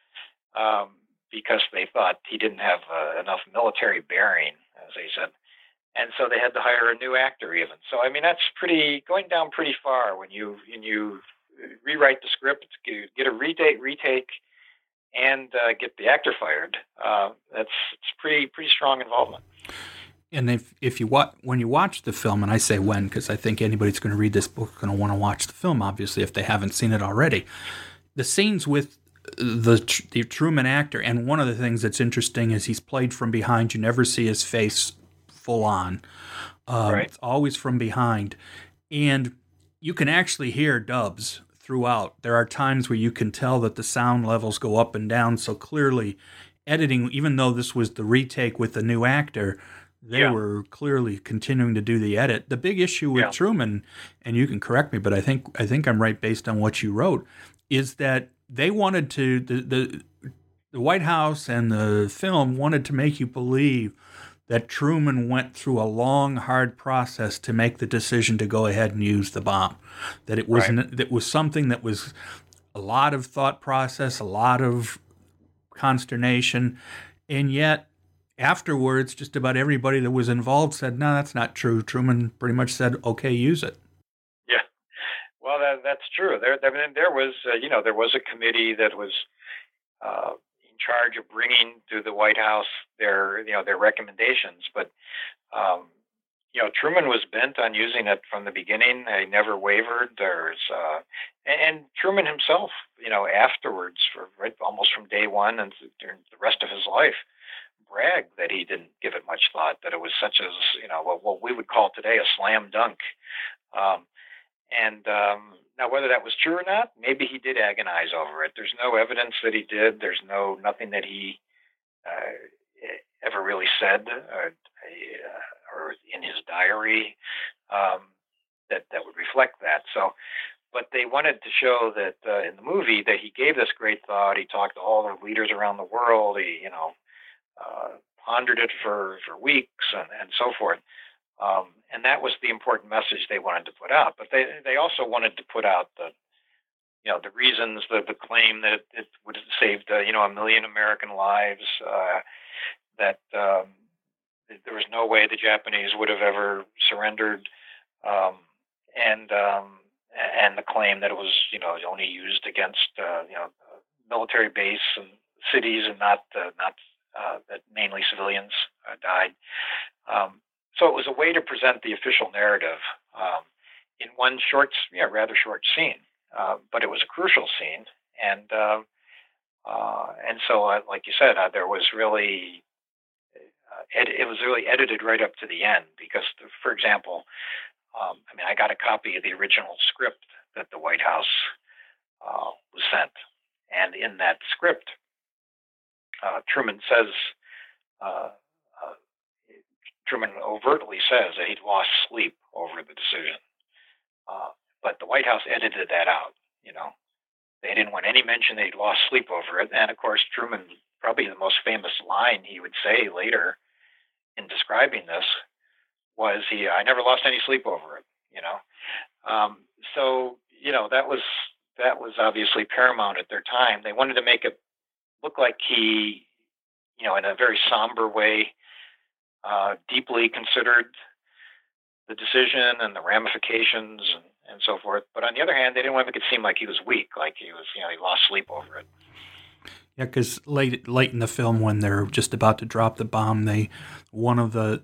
because they thought he didn't have enough military bearing, as they said. And so they had to hire a new actor even. So, I mean, that's going down pretty far when you rewrite the script, get a retake, and get the actor fired. It's pretty strong involvement. And if you when you watch the film, and I say when because I think anybody's going to read this book is going to want to watch the film, obviously, if they haven't seen it already. The scenes with the Truman actor, and one of the things that's interesting is he's played from behind. You never see his face full on. Right. It's always from behind. And you can actually hear dubs throughout. There are times where you can tell that the sound levels go up and down. So clearly editing, even though this was the retake with the new actor, they were clearly continuing to do the edit. The big issue with Truman, and you can correct me, but I think I'm right based on what you wrote, is that they wanted to, the White House and the film wanted to make you believe that Truman went through a long, hard process to make the decision to go ahead and use the bomb. That it was that was something that was a lot of thought process, a lot of consternation, and yet afterwards, just about everybody that was involved said, "No, that's not true." Truman pretty much said, "Okay, use it." Yeah, well, that's true. There was a committee that was in charge of bringing to the White House their recommendations, but Truman was bent on using it from the beginning. He never wavered. And Truman himself, afterwards, almost from day one and during the rest of his life, bragged that he didn't give it much thought, that it was such as, what we would call today a slam dunk. Now, whether that was true or not, maybe he did agonize over it. There's no evidence that he did. There's nothing that he ever really said or in his diary that would reflect that. So, but they wanted to show that in the movie that he gave this great thought. He talked to all the leaders around the world. He, pondered it for weeks and so forth. And that was the important message they wanted to put out. But they also wanted to put out the reasons, the claim that it would have saved, 1 million American lives, that there was no way the Japanese would have ever surrendered, and the claim that it was, only used against, military base and cities and not that mainly civilians died. So it was a way to present the official narrative in one rather short scene, but it was a crucial scene, and so, like you said, there was really it was really edited right up to the end because, for example, I got a copy of the original script that the White House was sent, and in that script, Truman overtly says that he'd lost sleep over the decision. But the White House edited that out. They didn't want any mention that he'd lost sleep over it. And of course, Truman, probably the most famous line he would say later in describing this was, I never lost any sleep over it, So, that was obviously paramount at their time. They wanted to make it look like he, in a very somber way, deeply considered the decision and the ramifications and so forth. But on the other hand, they didn't want to make it seem like he was weak, like he was, he lost sleep over it. Yeah, because late in the film, when they're just about to drop the bomb, one of the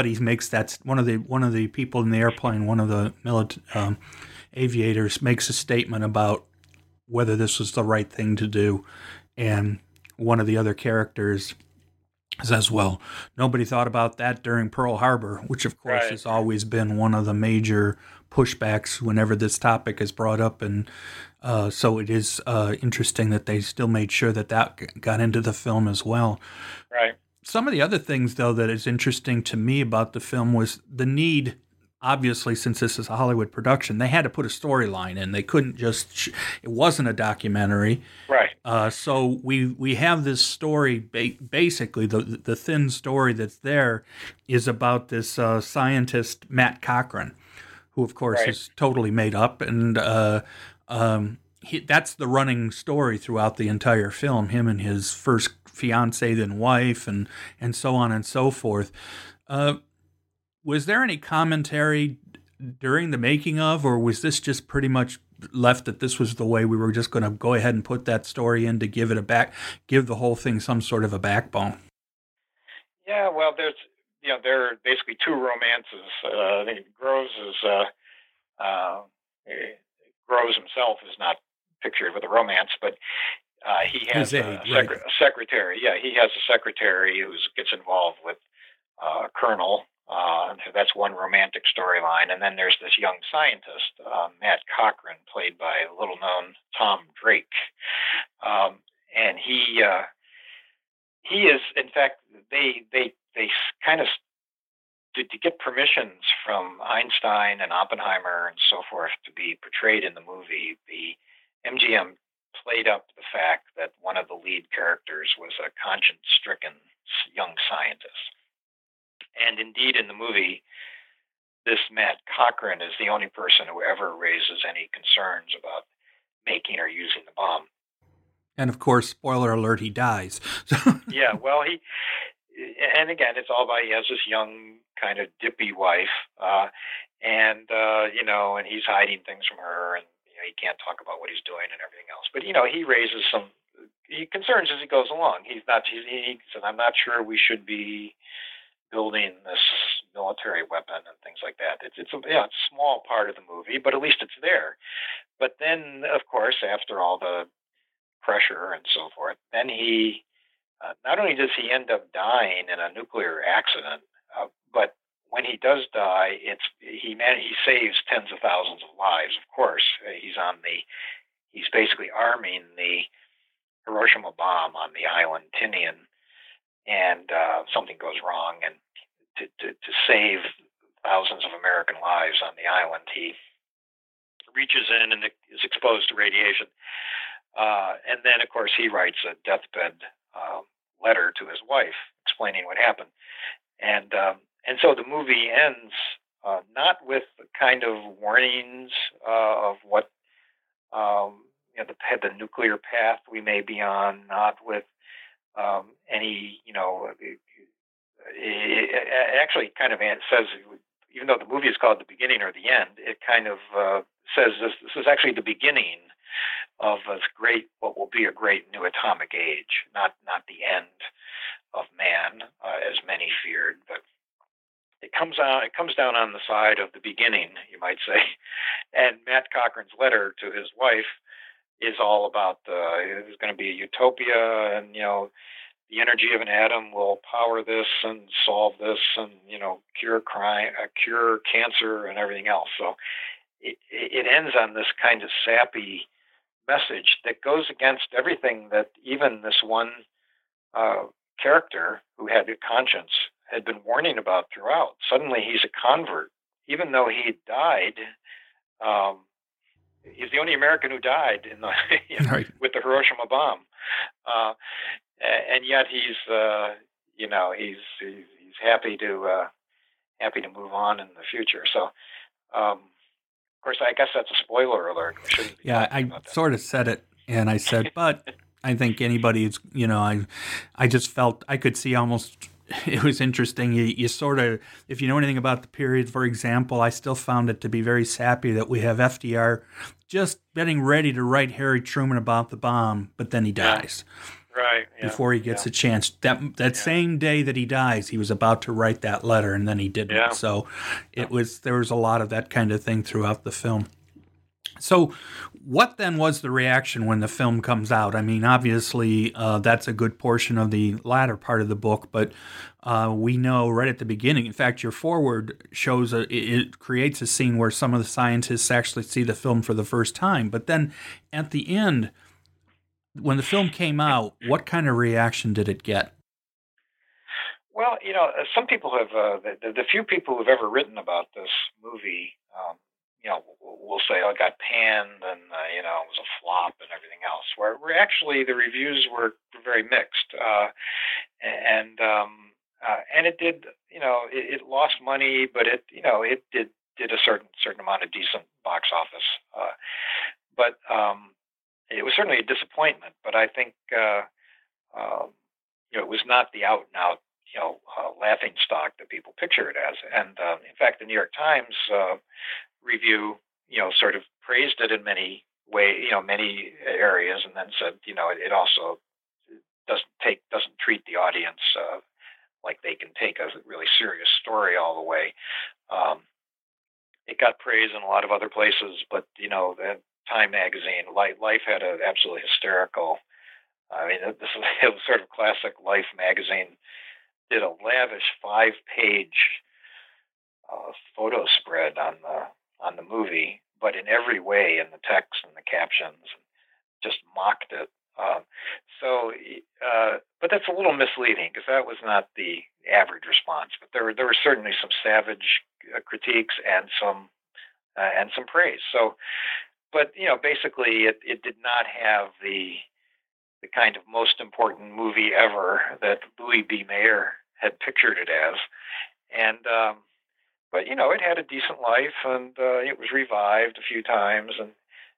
people in the airplane, one of the aviators makes a statement about whether this was the right thing to do, and one of the other characters says, "Well, nobody thought about that during Pearl Harbor," which of course has always been one of the major pushbacks whenever this topic is brought up, and so it is interesting that they still made sure that got into the film as well. Right. Some of the other things, though, that is interesting to me about the film was the need obviously, since this is a Hollywood production, they had to put a storyline in. They couldn't just, it wasn't a documentary. Right. So we have this story, basically, the thin story that's there is about this scientist, Matt Cochran, who, of course, is totally made up. And that's the running story throughout the entire film, him and his first fiancée, then wife, and so on and so forth. Was there any commentary during the making of, or was this just pretty much left that this was the way we were just going to go ahead and put that story in to give the whole thing some sort of a backbone? Yeah, well, there are basically two romances. I think Groves himself is not pictured with a romance, but he has a secretary. Yeah, he has a secretary who gets involved with a colonel. So that's one romantic storyline. And then there's this young scientist, Matt Cochran, played by little-known Tom Drake. And he is, in fact, they kind of, to get permissions from Einstein and Oppenheimer and so forth to be portrayed in the movie, the MGM played up the fact that one of the lead characters was a conscience-stricken young scientist. And indeed, in the movie, this Matt Cochran is the only person who ever raises any concerns about making or using the bomb. And of course, spoiler alert, he dies. Yeah, well, and again, it's all about, he has this young, kind of dippy wife, and he's hiding things from her, and he can't talk about what he's doing and everything else. But he raises some concerns as he goes along. He said, I'm not sure we should be building this military weapon and things like that. It's a small part of the movie, but at least it's there. But then, of course, after all the pressure and so forth, then he not only does he end up dying in a nuclear accident, but when he does die, he saves tens of thousands of lives. Of course, he's basically arming the Hiroshima bomb on the island Tinian, and something goes wrong, and to save thousands of American lives on the island, he reaches in and is exposed to radiation. And then, of course, he writes a deathbed letter to his wife explaining what happened. And so the movie ends not with the kind of warnings of what the nuclear path we may be on, not with any, it actually kind of says, even though the movie is called The Beginning or the End, it kind of says this is actually the beginning of what will be a great new atomic age, not the end of man, as many feared, but it comes down on the side of the beginning, you might say. And Matt Cochran's letter to his wife is all about there's going to be a utopia, and the energy of an atom will power this and solve this, and cure crime, cure cancer, and everything else. So it ends on this kind of sappy message that goes against everything that even this one character who had a conscience had been warning about throughout. Suddenly he's a convert, even though he died. He's the only American who died in the with the Hiroshima bomb, and yet he's happy to move on in the future. So, of course, I guess that's a spoiler alert. Yeah, I sort of said it, and I said, but I think anybody's, I just felt I could see almost. It was interesting. You sort of, if you know anything about the period, for example, I still found it to be very sappy that we have FDR just getting ready to write Harry Truman about the bomb, but then he dies. Right. Yeah. Before he gets a chance. That same day that he dies, he was about to write that letter, and then he didn't. Yeah. So there was a lot of that kind of thing throughout the film. So what then was the reaction when the film comes out? I mean, obviously, that's a good portion of the latter part of the book, but we know right at the beginning, in fact, your foreword shows it creates a scene where some of the scientists actually see the film for the first time. But then at the end, when the film came out, what kind of reaction did it get? Well, some people have, the few people who've ever written about this movie, will say, oh, it got panned and, it was a flop and everything else, where actually the reviews were very mixed. And it did, it lost money, but it did a certain amount of decent box office. But it was certainly a disappointment, but I think, it was not the out and out, laughing stock that people picture it as. And in fact, the New York Times review, sort of praised it in many ways, many areas, and then said, it also doesn't treat the audience like they can take a really serious story all the way. It got praise in a lot of other places, but the Time magazine, Life had an absolutely hysterical. I mean, it was sort of classic Life magazine. Did a lavish 5-page photo spread on the movie, but in every way, in the text and the captions, just mocked it. But that's a little misleading because that was not the average response. But there were certainly some savage critiques and some praise. So, but basically, it did not have the kind of most important movie ever that Louis B. Mayer had pictured it as, and but it had a decent life, and it was revived a few times, and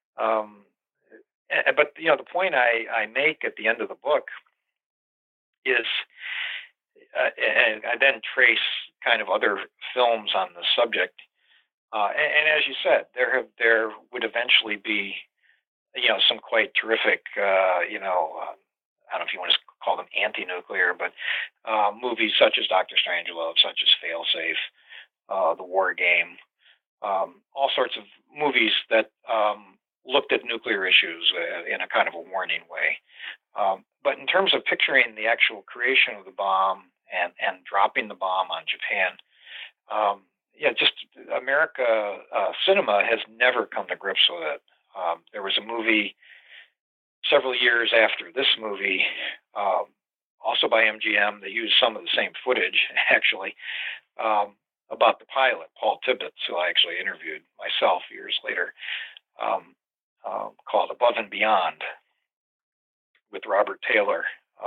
but the point I make at the end of the book is, and I then trace kind of other films on the subject, and as you said, there would eventually be some quite terrific, I don't know if you want to call them anti-nuclear, but movies such as Dr. Strangelove, such as Failsafe, The War Game, all sorts of movies that looked at nuclear issues in a kind of a warning way. But in terms of picturing the actual creation of the bomb and dropping the bomb on Japan, just America cinema has never come to grips with it. There was a movie several years after this movie, also by MGM, that used some of the same footage, actually, about the pilot, Paul Tibbets, who I actually interviewed myself years later, called Above and Beyond, with Robert Taylor.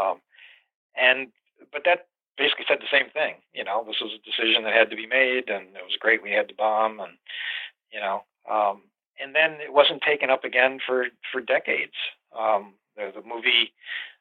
But that basically said the same thing. This was a decision that had to be made, and it was great we had the bomb, and, and then it wasn't taken up again for decades. The movie,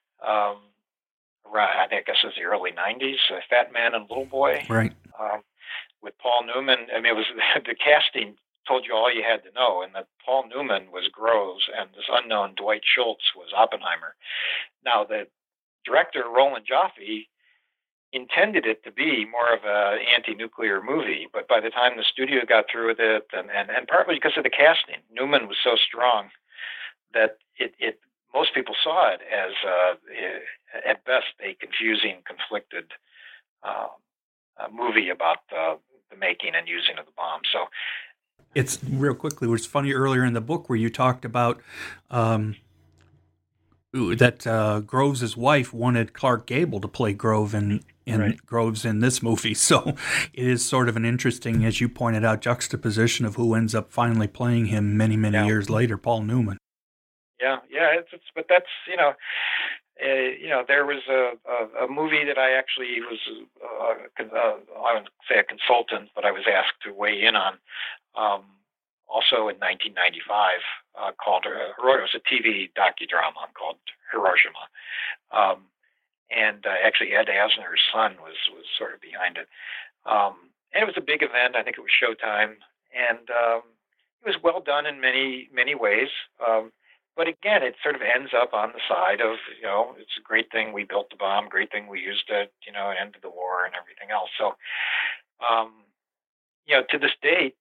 I guess it was the early 90s, Fat Man and Little Boy. Right. With Paul Newman. I mean, it was the casting told you all you had to know, and that Paul Newman was Groves, and this unknown Dwight Schultz was Oppenheimer. Now, the director, Roland Joffe, intended it to be more of an anti-nuclear movie, but by the time the studio got through with it, and partly because of the casting, Newman was so strong that it most people saw it as at best a confusing, conflicted movie about the making and using of the bomb. So it's real quickly. It was funny earlier in the book where you talked about that Groves' wife wanted Clark Gable to play Grove in right. Groves in this movie. So it is sort of an interesting, as you pointed out, juxtaposition of who ends up finally playing him many years later, Paul Newman. Yeah. But that's there was a movie that I actually was I wouldn't say a consultant, but I was asked to weigh in on. Also in 1995, called Hiroshima. It was a TV docudrama called Hiroshima, and actually Ed Asner's son was sort of behind it. And it was a big event. I think it was Showtime, and it was well done in many ways. But again, it sort of ends up on the side of it's a great thing we built the bomb, great thing we used it, it ended the war and everything else. So, to this date.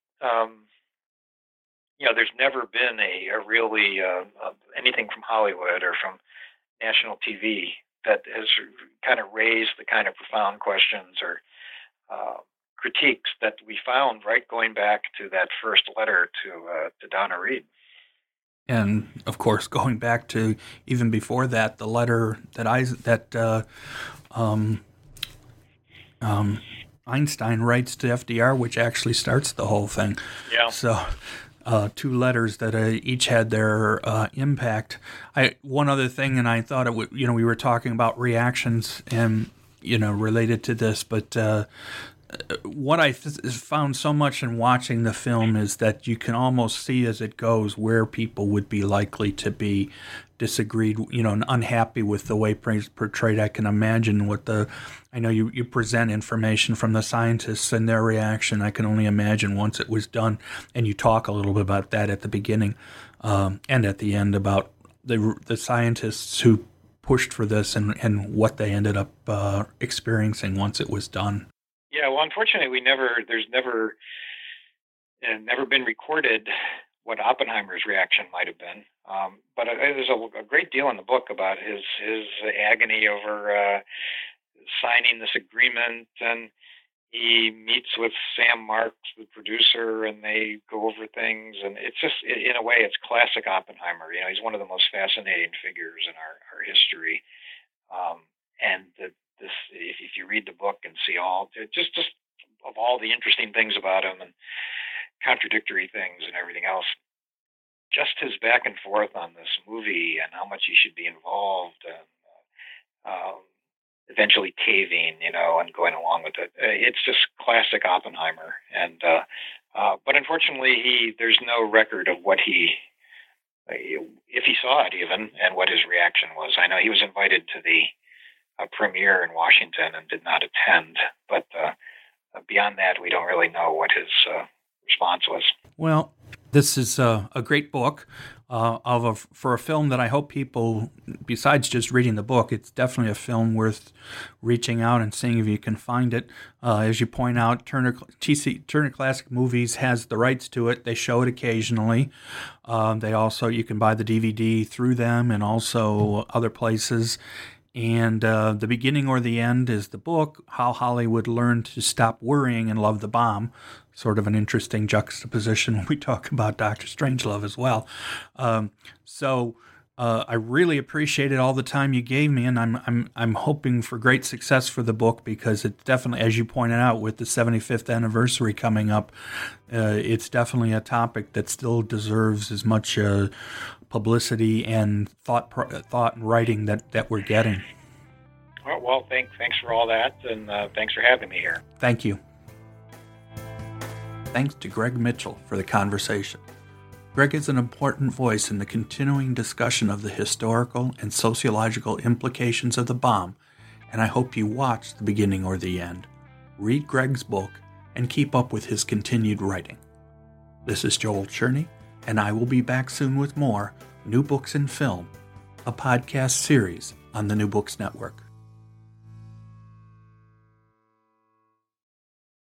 There's never been a really anything from Hollywood or from national TV that has kind of raised the kind of profound questions or critiques that we found right going back to that first letter to Donna Reed. And of course, going back to even before that, the letter that Einstein writes to FDR, which actually starts the whole thing. Yeah. So, two letters that each had their impact. One other thing, and I thought it would, we were talking about reactions and, related to this, but what I found so much in watching the film is that you can almost see as it goes where people would be likely to be disagreed, and unhappy with the way portrayed. I can imagine I know you present information from the scientists and their reaction. I can only imagine once it was done, and you talk a little bit about that at the beginning and at the end about the scientists who pushed for this and what they ended up experiencing once it was done. Yeah, well, unfortunately, there's never been recorded what Oppenheimer's reaction might have been. But there's a great deal in the book about his agony over signing this agreement, and he meets with Sam Marks, the producer, and they go over things. And it's just, in a way, it's classic Oppenheimer. He's one of the most fascinating figures in our history. If you read the book and see just of all the interesting things about him and contradictory things and everything else, just his back and forth on this movie and how much he should be involved and eventually caving, and going along with it. It's just classic Oppenheimer. And but unfortunately, there's no record of what if he saw it even, and what his reaction was. I know he was invited to the premiere in Washington and did not attend, but beyond that, we don't really know what his response was. Well, this is a great book for a film that I hope people, besides just reading the book, it's definitely a film worth reaching out and seeing if you can find it. As you point out, Turner Classic Movies has the rights to it. They show it occasionally. You can buy the DVD through them and also other places. And The Beginning or the End is the book, How Hollywood Learned to Stop Worrying and Love the Bomb. Sort of an interesting juxtaposition when we talk about Dr. Strangelove as well. I really appreciated all the time you gave me, and I'm hoping for great success for the book, because it's definitely, as you pointed out, with the 75th anniversary coming up, it's definitely a topic that still deserves as much publicity and thought and writing that we're getting. Well, thanks for all that, and thanks for having me here. Thank you. Thanks to Greg Mitchell for the conversation. Greg is an important voice in the continuing discussion of the historical and sociological implications of the bomb, and I hope you watch The Beginning or the End, read Greg's book, and keep up with his continued writing. This is Joel Cherney, and I will be back soon with more New Books in Film, a podcast series on the New Books Network.